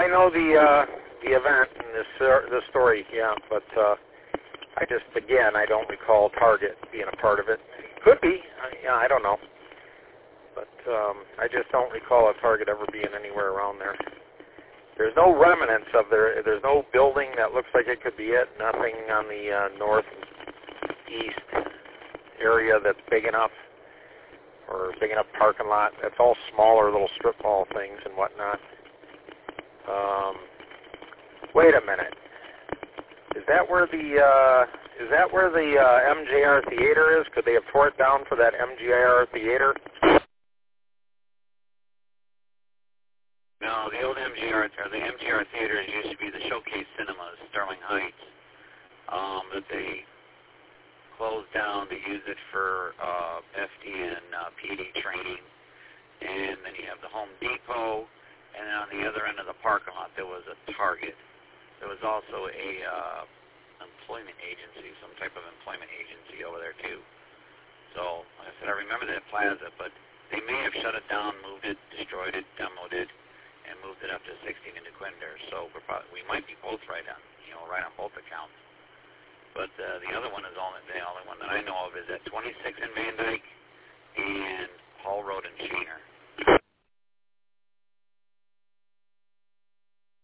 I know the event and this story, yeah, but I don't recall Target being a part of it. Could be, I don't know, but I just don't recall a Target ever being anywhere around there. There's no remnants of there's no building that looks like it could be it. Nothing on the northeast area that's big enough, or big enough parking lot. That's all smaller little strip mall things and whatnot. Wait a minute. Is that where the MJR Theater is? Could they have tore it down for that MJR Theater? No, the old MJR Theater used to be the Showcase Cinemas, Sterling Heights. That they closed down to use it for FD and PD training. And then you have the Home Depot, and then on the other end of the parking lot there was a Target. There was also a employment agency, some type of employment agency over there too. So, like I said, I remember that plaza, but they may have shut it down, moved it, destroyed it, demoed it, and moved it up to 16 into Quinder. So we might be both right on, right on both accounts. But the other one is the only one that I know of is at 26 in Van Dyke and Hall Road in Shaner.